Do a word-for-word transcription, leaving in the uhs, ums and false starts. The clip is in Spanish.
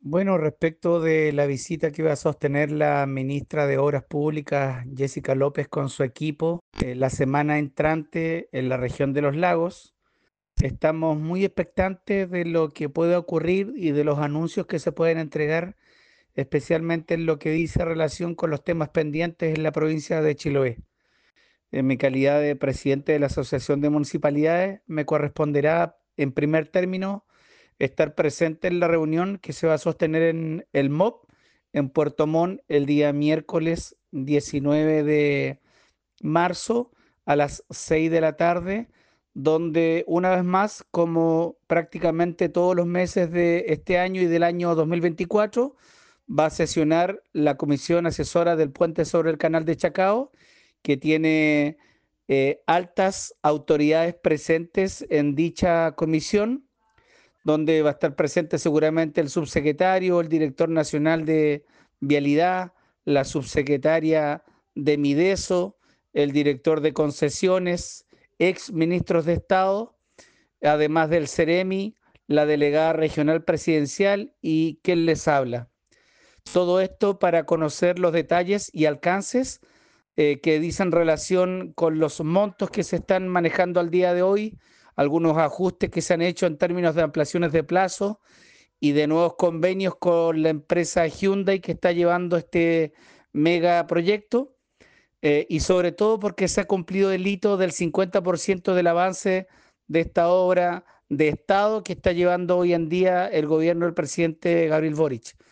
Bueno, respecto de la visita que iba a sostener la ministra de Obras Públicas, Jessica López, con su equipo, eh, la semana entrante en la región de los lagos, estamos muy expectantes de lo que puede ocurrir y de los anuncios que se pueden entregar, especialmente en lo que dice relación con los temas pendientes en la provincia de Chiloé. En mi calidad de presidente de la Asociación de Municipalidades, me corresponderá, en primer término, estar presente en la reunión que se va a sostener en el M O P, en Puerto Montt, el día miércoles diecinueve de marzo a las seis de la tarde, donde una vez más, como prácticamente todos los meses de este año y del año dos mil veinticuatro, va a sesionar la Comisión Asesora del Puente sobre el Canal de Chacao, que tiene eh, altas autoridades presentes en dicha comisión, donde va a estar presente seguramente el subsecretario, el director nacional de Vialidad, la subsecretaria de Mideso, el director de concesiones, ex ministros de Estado, además del CEREMI, la delegada regional presidencial y quien les habla. Todo esto para conocer los detalles y alcances eh, que dicen relación con los montos que se están manejando al día de hoy, algunos ajustes que se han hecho en términos de ampliaciones de plazo y de nuevos convenios con la empresa Hyundai que está llevando este megaproyecto, eh, y sobre todo porque se ha cumplido el hito del cincuenta por ciento del avance de esta obra de Estado que está llevando hoy en día el gobierno del presidente Gabriel Boric.